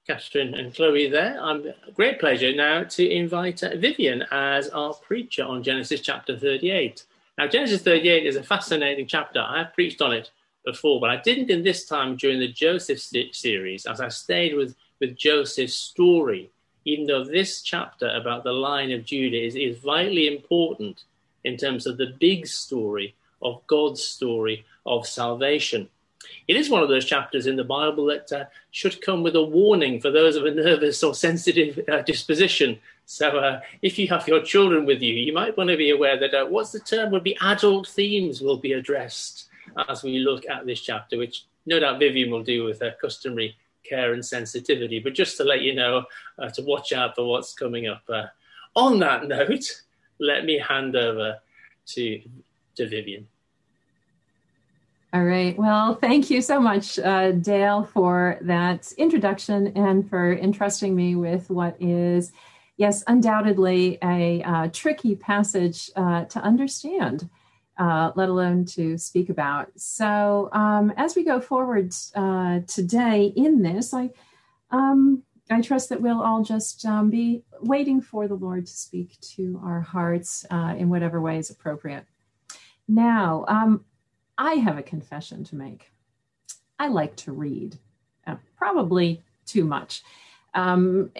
Catherine and Chloe there. I'm a great pleasure now to invite Vivian as our preacher on Genesis chapter 38. Now, Genesis 38 is a fascinating chapter. I have preached on it before, but I didn't in this time during the Joseph series, as I stayed with Joseph's story, even though this chapter about the line of Judah is vitally important in terms of the big story of God's story of salvation. It is one of those chapters in the Bible that should come with a warning for those of a nervous or sensitive disposition. So if you have your children with you, you might want to be aware that what's the term would be adult themes will be addressed as we look at this chapter, which no doubt Vivian will do with her customary care and sensitivity. But just to let you know to watch out for what's coming up. On that note, let me hand over to Vivian. All right. Well, thank you so much, Dale, for that introduction and for entrusting me with what is, yes, undoubtedly a tricky passage to understand, let alone to speak about. So as we go forward today in this, I trust that we'll all just be waiting for the Lord to speak to our hearts in whatever way is appropriate. Now, I have a confession to make. I like to read, probably too much. You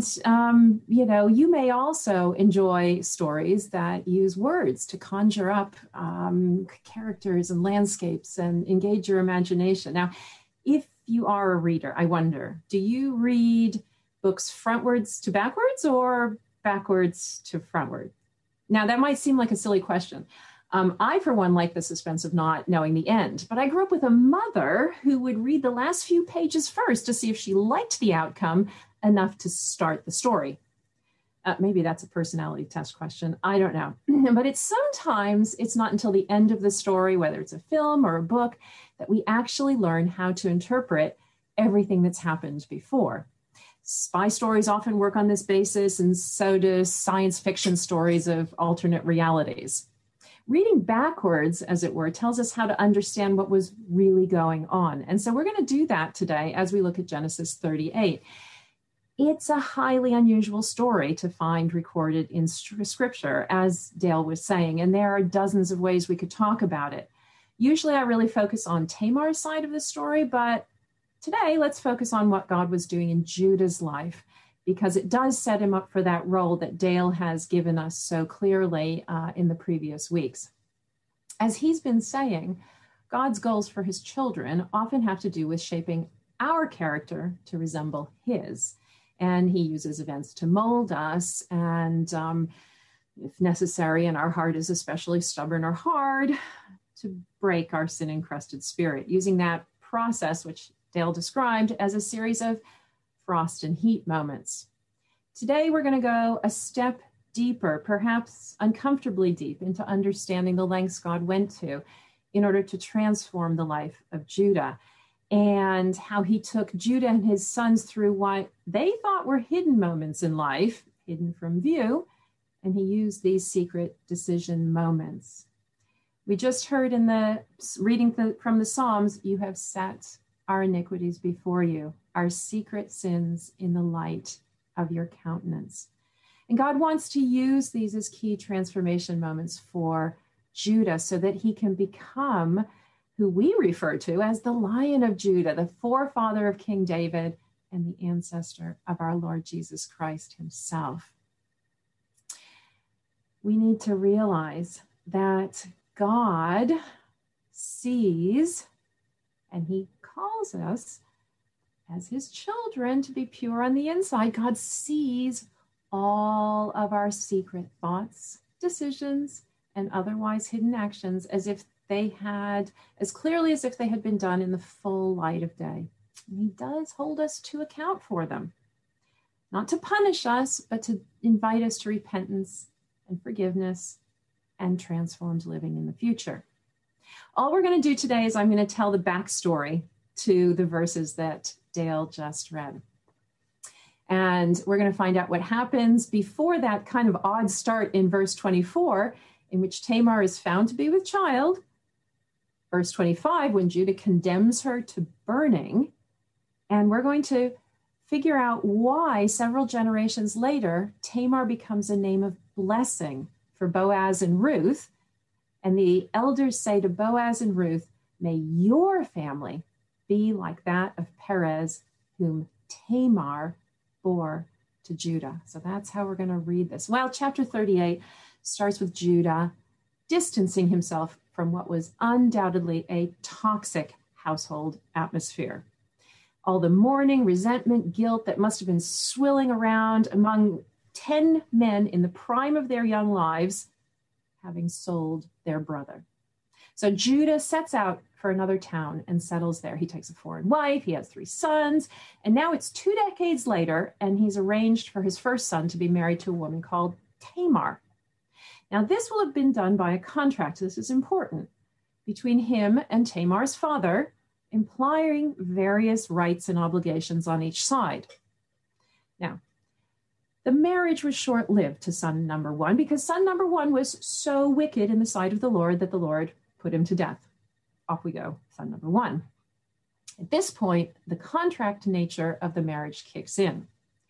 may also enjoy stories that use words to conjure up characters and landscapes and engage your imagination. Now, if you are a reader, I wonder, do you read books frontwards to backwards or backwards to frontward? Now, that might seem like a silly question. I, for one, like the suspense of not knowing the end, but I grew up with a mother who would read the last few pages first to see if she liked the outcome enough to start the story. Maybe that's a personality test question. I don't know. But sometimes it's not until the end of the story, whether it's a film or a book, that we actually learn how to interpret everything that's happened before. Spy stories often work on this basis, and so do science fiction stories of alternate realities. Reading backwards, as it were, tells us how to understand what was really going on. And so we're going to do that today as we look at Genesis 38. It's a highly unusual story to find recorded in Scripture, as Dale was saying, and there are dozens of ways we could talk about it. Usually I really focus on Tamar's side of the story, but today let's focus on what God was doing in Judah's life, because it does set him up for that role that Dale has given us so clearly in the previous weeks. As he's been saying, God's goals for his children often have to do with shaping our character to resemble his. And he uses events to mold us, and if necessary, and our heart is especially stubborn or hard, to break our sin-encrusted spirit, using that process, which Dale described as a series of frost and heat moments. Today, we're going to go a step deeper, perhaps uncomfortably deep, into understanding the lengths God went to in order to transform the life of Judah, and how he took Judah and his sons through what they thought were hidden moments in life, hidden from view, and he used these secret decision moments. We just heard in the reading from the Psalms, you have set our iniquities before you, our secret sins in the light of your countenance. And God wants to use these as key transformation moments for Judah so that he can become who we refer to as the Lion of Judah, the forefather of King David and the ancestor of our Lord Jesus Christ himself. We need to realize that God sees, and he calls us as his children to be pure on the inside. God sees all of our secret thoughts, decisions, and otherwise hidden actions as clearly as if they had been done in the full light of day. And he does hold us to account for them, not to punish us, but to invite us to repentance and forgiveness and transformed living in the future. All we're going to do today is I'm going to tell the backstory to the verses that Dale just read. And we're going to find out what happens before that kind of odd start in verse 24, in which Tamar is found to be with child. Verse 25, when Judah condemns her to burning. And we're going to figure out why several generations later, Tamar becomes a name of blessing for Boaz and Ruth. And the elders say to Boaz and Ruth, may your family be like that of Perez, whom Tamar bore to Judah. So that's how we're going to read this. Well, chapter 38 starts with Judah distancing himself from what was undoubtedly a toxic household atmosphere. All the mourning, resentment, guilt that must have been swilling around among 10 men in the prime of their young lives, having sold their brother. So Judah sets out for another town and settles there. He takes a foreign wife, he has 3 sons, and now it's 2 decades later, and he's arranged for his first son to be married to a woman called Tamar. Now, this will have been done by a contract, this is important, between him and Tamar's father, implying various rights and obligations on each side. Now, the marriage was short-lived to son number 1 because son number 1 was so wicked in the sight of the Lord that the Lord put him to death. Off we go, son number 1. At this point, the contract nature of the marriage kicks in.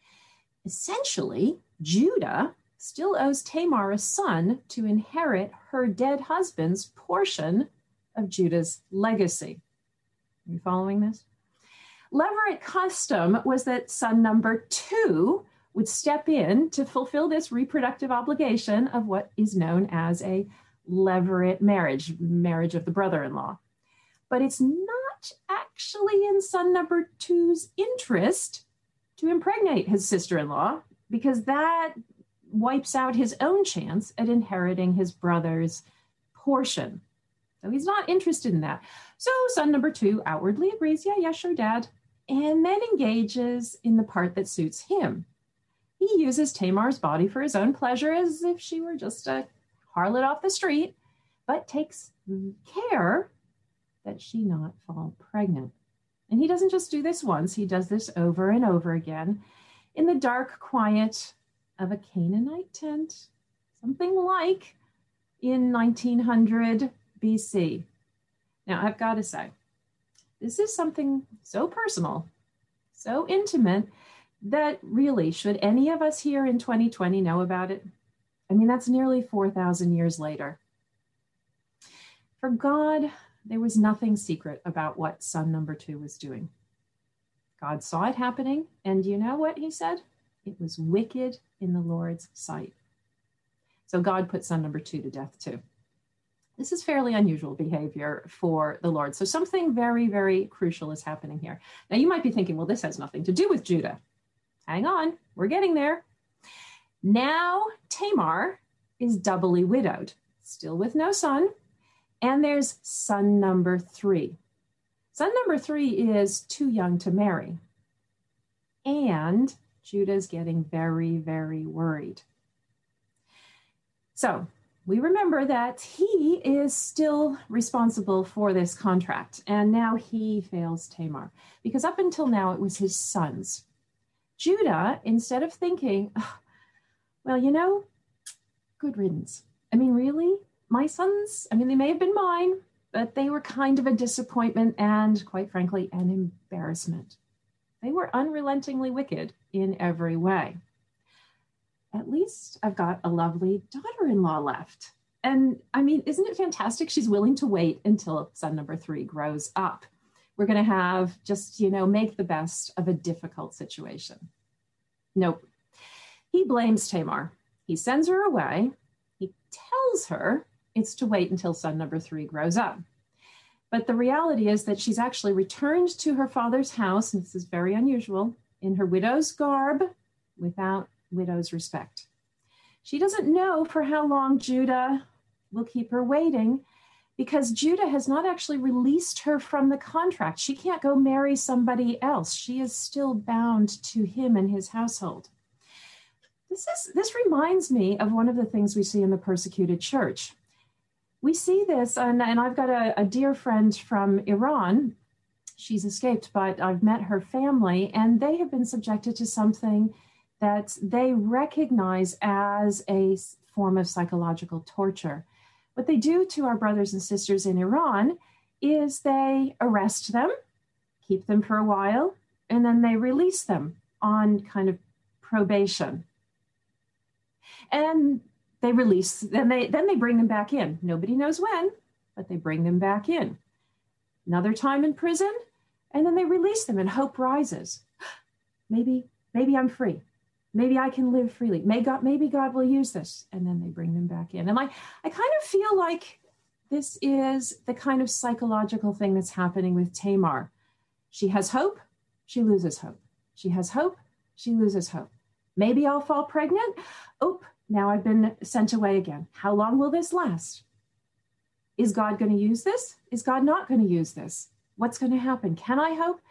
Essentially, Judah still owes Tamar a son to inherit her dead husband's portion of Judah's legacy. Are you following this? Levirate custom was that son number 2 would step in to fulfill this reproductive obligation of what is known as a levirate marriage, marriage of the brother-in-law. But it's not actually in son number 2's interest to impregnate his sister-in-law, because that wipes out his own chance at inheriting his brother's portion. So he's not interested in that. So son number 2 outwardly agrees, yeah, sure, Dad, and then engages in the part that suits him. He uses Tamar's body for his own pleasure as if she were just a harlot off the street, but takes care that she not fall pregnant. And he doesn't just do this once, he does this over and over again in the dark quiet of a Canaanite tent, something like in 1900 BC. Now, I've got to say, this is something so personal, so intimate, that really, should any of us here in 2020 know about it? I mean, that's nearly 4,000 years later. For God, there was nothing secret about what son number 2 was doing. God saw it happening, and you know what he said? It was wicked in the Lord's sight. So God put son number 2 to death too. This is fairly unusual behavior for the Lord. So something very, very crucial is happening here. Now you might be thinking, well, this has nothing to do with Judah. Hang on, we're getting there. Now Tamar is doubly widowed, still with no son, and there's son number 3. Son number 3 is too young to marry. And Judah's getting very, very worried. So we remember that he is still responsible for this contract, and now he fails Tamar, because up until now it was his sons. Judah, instead of thinking, oh, well, you know, good riddance. I mean, really, my sons, I mean, they may have been mine, but they were kind of a disappointment and, quite frankly, an embarrassment. They were unrelentingly wicked in every way. At least I've got a lovely daughter-in-law left. And I mean, isn't it fantastic? She's willing to wait until son number 3 grows up. We're going to have just, make the best of a difficult situation. Nope. He blames Tamar. He sends her away. He tells her it's to wait until son number 3 grows up. But the reality is that she's actually returned to her father's house, and this is very unusual, in her widow's garb, without widow's respect. She doesn't know for how long Judah will keep her waiting, because Judah has not actually released her from the contract. She can't go marry somebody else. She is still bound to him and his household. This reminds me of one of the things we see in the persecuted church. We see this, and I've got a dear friend from Iran. She's escaped, but I've met her family, and they have been subjected to something that they recognize as a form of psychological torture. What they do to our brothers and sisters in Iran is they arrest them, keep them for a while, and then they release them. on kind of probation. And they release, then they bring them back in. Nobody knows when, but they bring them back in. Another time in prison, and then they release them and hope rises. Maybe I'm free. Maybe I can live freely. Maybe God will use this. And then they bring them back in. And I kind of feel like this is the kind of psychological thing that's happening with Tamar. She has hope, she loses hope. She has hope, she loses hope. Maybe I'll fall pregnant. Oh, now I've been sent away again. How long will this last? Is God going to use this? Is God not going to use this? What's going to happen? Can I hope?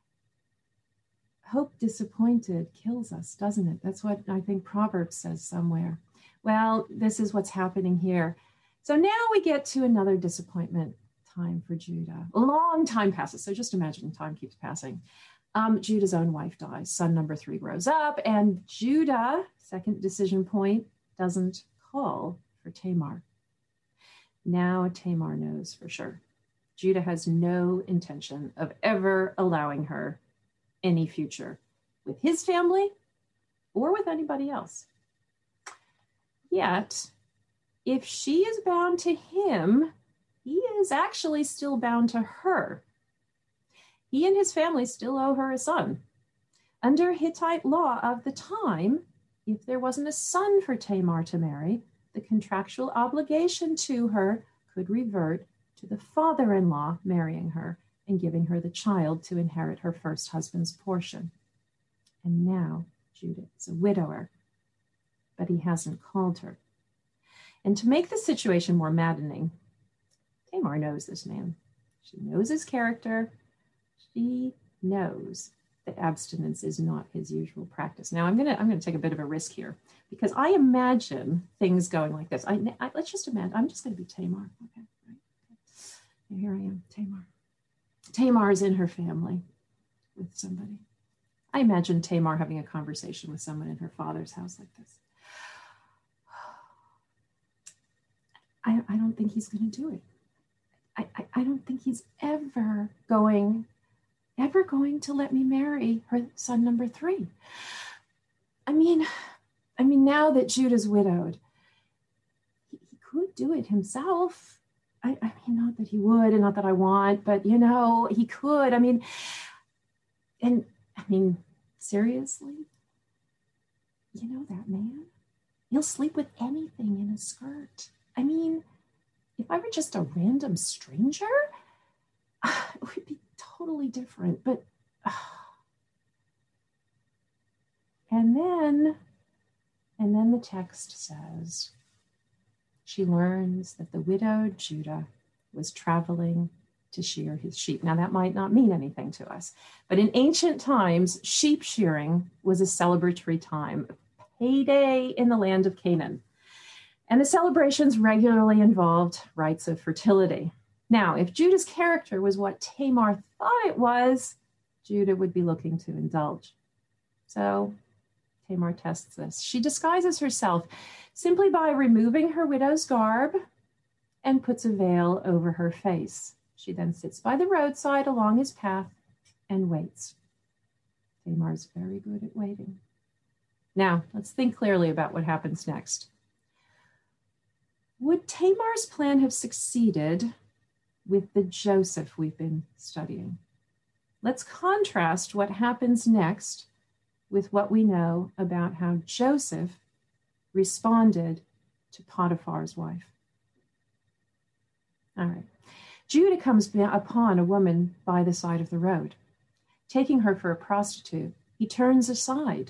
Hope disappointed kills us, doesn't it? That's what I think Proverbs says somewhere. Well, this is what's happening here. So now we get to another disappointment time for Judah. A long time passes. So just imagine time keeps passing. Judah's own wife dies. Son number 3 grows up, and Judah, second decision point, doesn't call for Tamar. Now Tamar knows for sure. Judah has no intention of ever allowing her any future with his family or with anybody else. Yet, if she is bound to him, he is actually still bound to her. He and his family still owe her a son. Under Hittite law of the time, if there wasn't a son for Tamar to marry, the contractual obligation to her could revert to the father-in-law marrying her and giving her the child to inherit her first husband's portion. And now Judah is a widower, but he hasn't called her. And to make the situation more maddening, Tamar knows this man. She knows his character. She knows that abstinence is not his usual practice. Now I'm gonna take a bit of a risk here because I imagine things going like this. Let's just imagine I'm just going to be Tamar. Okay, right. Okay. Here I am, Tamar. Tamar is in her family with somebody. I imagine Tamar having a conversation with someone in her father's house like this. I don't think he's going to do it. I don't think he's ever going to let me marry her son number 3. I mean, now that Judah's widowed, he could do it himself. I mean, not that he would and not that I want, but he could. Seriously, that man, he'll sleep with anything in a skirt. If I were just a random stranger, it would be totally different. But, and then the text says, she learns that the widowed Judah was traveling to shear his sheep. Now, that might not mean anything to us, but in ancient times, sheep shearing was a celebratory time, a payday in the land of Canaan. And the celebrations regularly involved rites of fertility. Now, if Judah's character was what Tamar thought it was, Judah would be looking to indulge. So Tamar tests this. She disguises herself simply by removing her widow's garb and puts a veil over her face. She then sits by the roadside along his path and waits. Tamar's very good at waiting. Now, let's think clearly about what happens next. Would Tamar's plan have succeeded with the Joseph we've been studying? Let's contrast what happens next with what we know about how Joseph responded to Potiphar's wife. All right. Judah comes upon a woman by the side of the road. Taking her for a prostitute, he turns aside.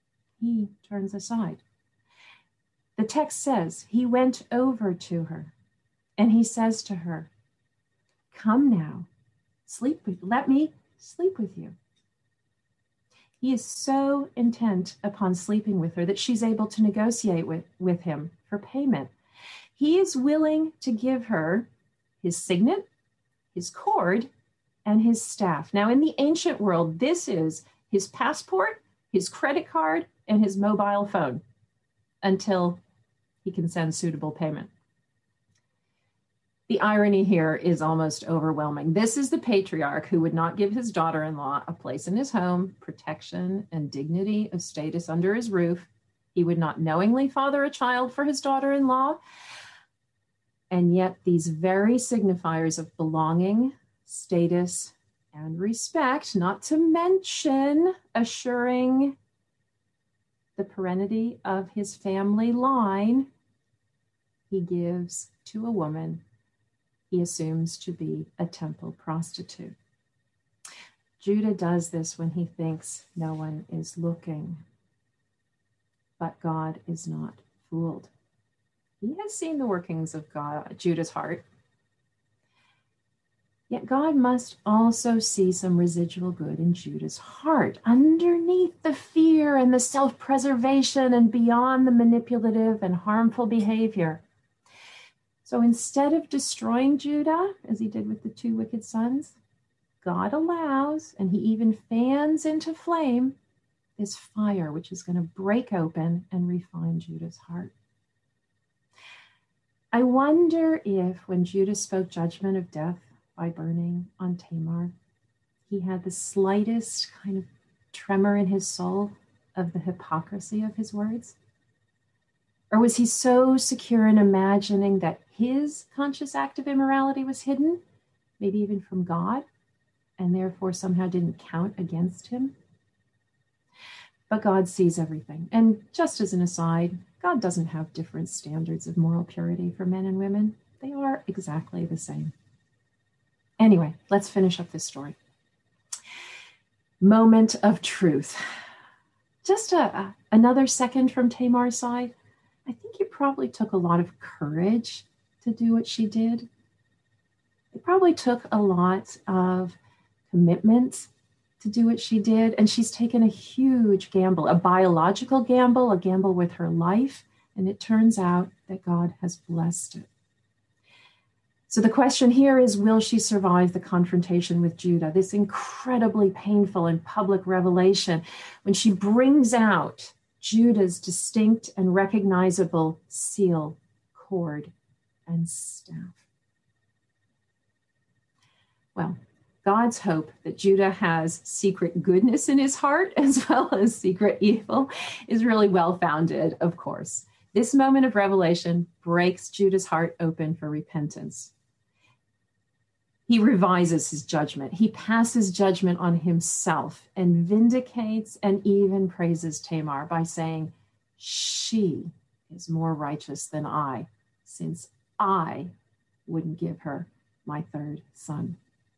The text says he went over to her and he says to her, "Come now, let me sleep with you." He is so intent upon sleeping with her that she's able to negotiate with him for payment. He is willing to give her his signet, his cord, and his staff. Now, in the ancient world, this is his passport, his credit card, and his mobile phone until he can send suitable payment. The irony here is almost overwhelming. This is the patriarch who would not give his daughter-in-law a place in his home, protection and dignity of status under his roof. He would not knowingly father a child for his daughter-in-law. And yet these very signifiers of belonging, status, and respect, not to mention assuring the paternity of his family line, he gives to a woman he assumes to be a temple prostitute. Judah does this when he thinks no one is looking. But God is not fooled. He has seen the workings of Judah's heart. Yet God must also see some residual good in Judah's heart, underneath the fear and the self-preservation and beyond the manipulative and harmful behavior. So instead of destroying Judah, as he did with the two wicked sons, God allows, and he even fans into flame, this fire which is going to break open and refine Judah's heart. I wonder if when Judah spoke judgment of death by burning on Tamar, he had the slightest kind of tremor in his soul of the hypocrisy of his words? Or was he so secure in imagining that his conscious act of immorality was hidden, maybe even from God, and therefore somehow didn't count against him? But God sees everything. And just as an aside, God doesn't have different standards of moral purity for men and women. They are exactly the same. Anyway, let's finish up this story. Moment of truth. Just another second from Tamar's side. I think it probably took a lot of courage to do what she did. It probably took a lot of commitment to do what she did. And she's taken a huge gamble, a biological gamble, a gamble with her life. And it turns out that God has blessed it. So the question here is, will she survive the confrontation with Judah, this incredibly painful and public revelation, when she brings out Judah's distinct and recognizable seal, cord, and staff? Well, God's hope that Judah has secret goodness in his heart as well as secret evil is really well-founded, of course. This moment of revelation breaks Judah's heart open for repentance. He revises his judgment. He passes judgment on himself and vindicates and even praises Tamar by saying, she is more righteous than I, since I wouldn't give her my third son.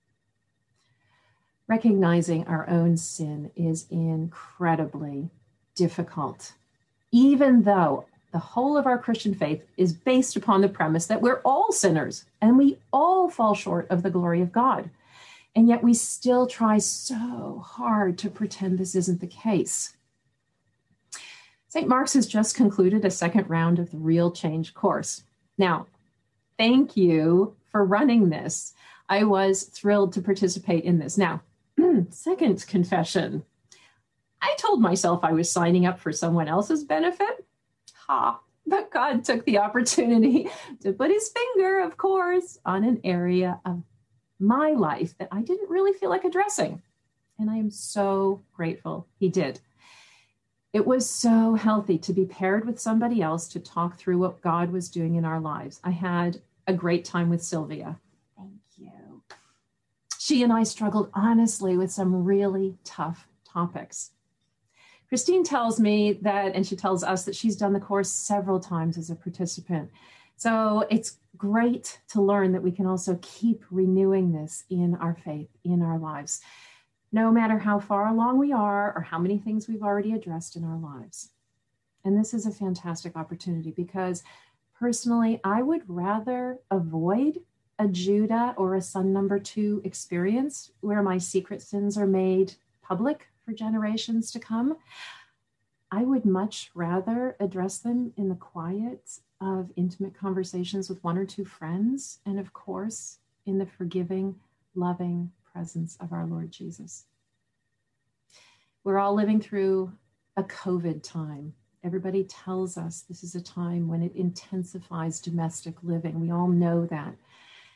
Recognizing our own sin is incredibly difficult, even though the whole of our Christian faith is based upon the premise that we're all sinners and we all fall short of the glory of God. And yet we still try so hard to pretend this isn't the case. St. Mark's has just concluded a second round of the Real Change course. Now, thank you for running this. I was thrilled to participate in this. Now, second confession. I told myself I was signing up for someone else's benefit. But God took the opportunity to put his finger, of course, on an area of my life that I didn't really feel like addressing. And I am so grateful he did. It was so healthy to be paired with somebody else to talk through what God was doing in our lives. I had a great time with Sylvia. Thank you. She and I struggled honestly with some really tough topics. Christine tells me that, and she tells us that she's done the course several times as a participant. So it's great to learn that we can also keep renewing this in our faith, in our lives, no matter how far along we are or how many things we've already addressed in our lives. And this is a fantastic opportunity because personally, I would rather avoid a Judah or a son number 2 experience where my secret sins are made public for generations to come. I would much rather address them in the quiet of intimate conversations with 1 or 2 friends, and of course, in the forgiving, loving presence of our Lord Jesus. We're all living through a COVID time. Everybody tells us this is a time when it intensifies domestic living. We all know that.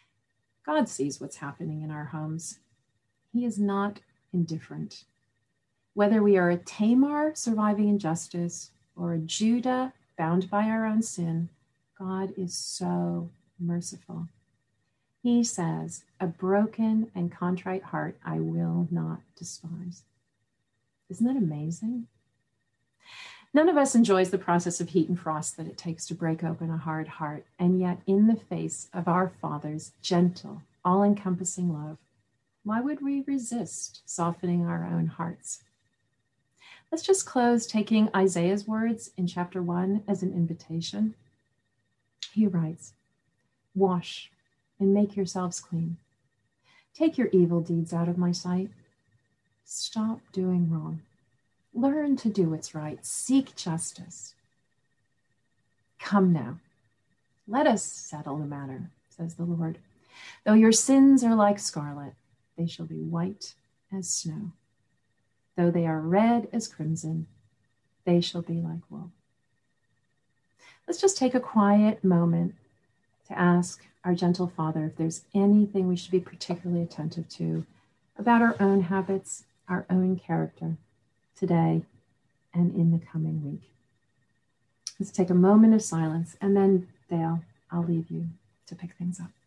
God sees what's happening in our homes. He is not indifferent. Whether we are a Tamar surviving injustice or a Judah bound by our own sin, God is so merciful. He says, a broken and contrite heart I will not despise. Isn't that amazing? None of us enjoys the process of heat and frost that it takes to break open a hard heart. And yet, in the face of our Father's gentle, all-encompassing love, why would we resist softening our own hearts? Let's just close taking Isaiah's words in chapter 1 as an invitation. He writes, wash and make yourselves clean. Take your evil deeds out of my sight. Stop doing wrong. Learn to do what's right. Seek justice. Come now. Let us settle the matter, says the Lord. Though your sins are like scarlet, they shall be white as snow. Though they are red as crimson, they shall be like wool. Let's just take a quiet moment to ask our gentle Father if there's anything we should be particularly attentive to about our own habits, our own character today and in the coming week. Let's take a moment of silence, and then, Dale, I'll leave you to pick things up.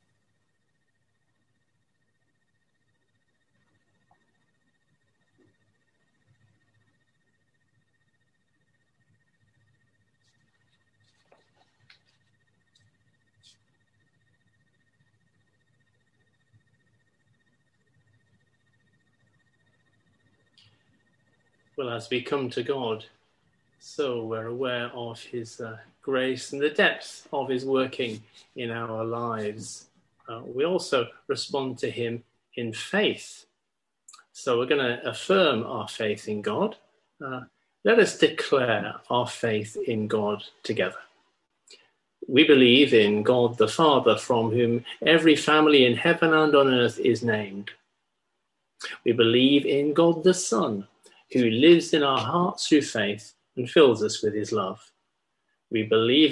Well, as we come to God, so we're aware of his grace and the depth of his working in our lives. We also respond to him in faith. So we're going to affirm our faith in God. Let us declare our faith in God together. We believe in God the Father, from whom every family in heaven and on earth is named. We believe in God the Son, who lives in our hearts through faith and fills us with his love. We believe